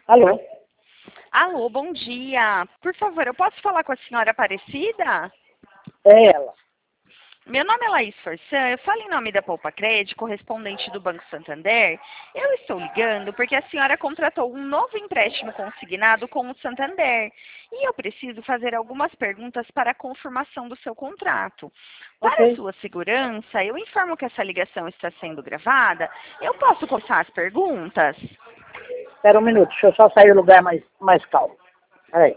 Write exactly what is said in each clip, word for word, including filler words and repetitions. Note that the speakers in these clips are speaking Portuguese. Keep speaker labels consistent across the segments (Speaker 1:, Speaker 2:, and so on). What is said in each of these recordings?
Speaker 1: Alô?
Speaker 2: Alô, bom dia. Por favor, eu posso falar com a senhora Aparecida?
Speaker 1: É ela.
Speaker 2: Meu nome é Laís Forçan, eu falo em nome da Poupa Crédito, correspondente do Banco Santander. Eu estou ligando porque a senhora contratou um novo empréstimo consignado com o Santander. E eu preciso fazer algumas perguntas para a confirmação do seu contrato. Para
Speaker 1: Ok.
Speaker 2: sua segurança, eu informo que essa ligação está sendo gravada. Eu posso começar as perguntas?
Speaker 1: Espera um minuto, deixa eu só sair do lugar mais, mais calmo. Peraí.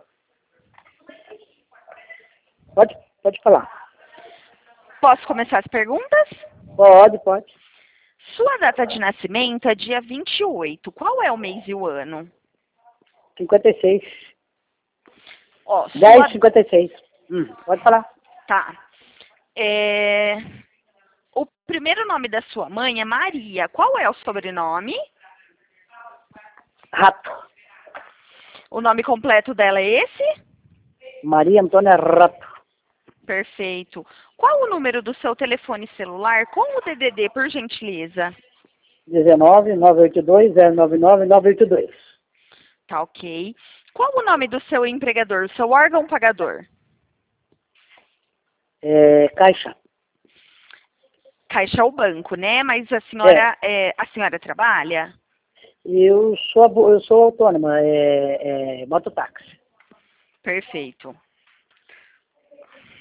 Speaker 1: Pode, pode falar.
Speaker 2: Posso começar as perguntas?
Speaker 1: Pode, pode.
Speaker 2: Sua data de nascimento é dia vinte e oito. Qual é o mês e o ano?
Speaker 1: cinquenta e seis.
Speaker 2: Ó,
Speaker 1: dez
Speaker 2: sua...
Speaker 1: e cinquenta e seis. Hum, pode falar.
Speaker 2: Tá. É... O primeiro nome da sua mãe é Maria. Qual é o sobrenome?
Speaker 1: Rato.
Speaker 2: O nome completo dela é esse?
Speaker 1: Maria Antônia Rato.
Speaker 2: Perfeito. Qual o número do seu telefone celular com o D D D, por gentileza?
Speaker 1: dezenove, nove oito dois, zero nove nove, nove oito dois.
Speaker 2: Tá ok. Qual o nome do seu empregador, o seu órgão pagador?
Speaker 1: É, Caixa.
Speaker 2: Caixa é o banco, né? Mas a senhora, é, a senhora trabalha?
Speaker 1: Eu sou, abo- eu sou autônoma, é, é mototáxi.
Speaker 2: Perfeito.